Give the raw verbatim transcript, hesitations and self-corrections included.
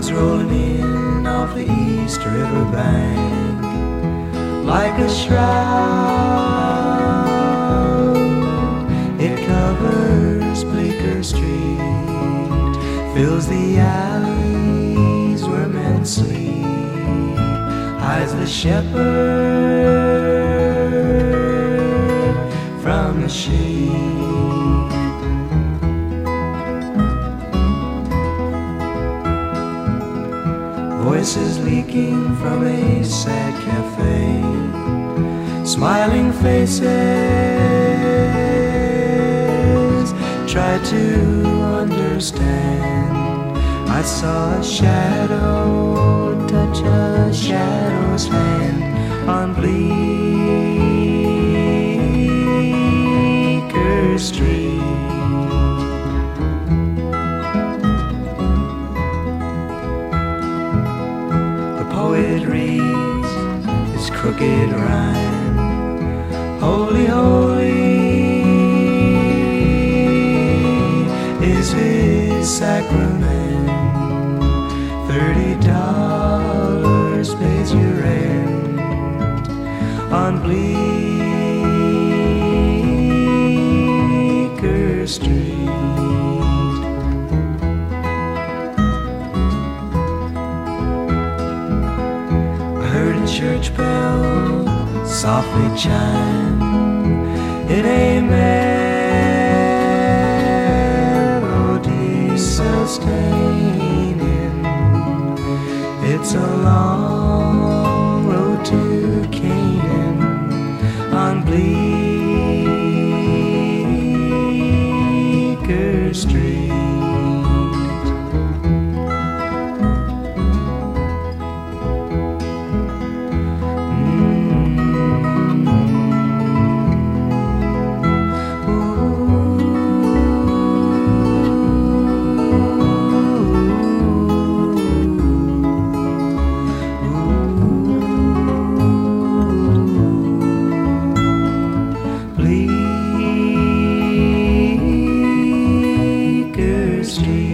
Logs rolling in off the East River bank like a shroud. It covers Bleecker Street, fills the alleys where men sleep, hides the shepherd from the sheep. Voices leaking from a sad cafe, smiling faces try to understand. I saw a shadow touch a shadow's hand on Bleecker Street. Poet reads his crooked rhyme, holy, holy is his sacrament. Thirty dollars pays your rent on Bleecker Street. Church bell softly chime in a melody sustaining. It's a long road to Canaan on Bleecker Street. Bleecker Street.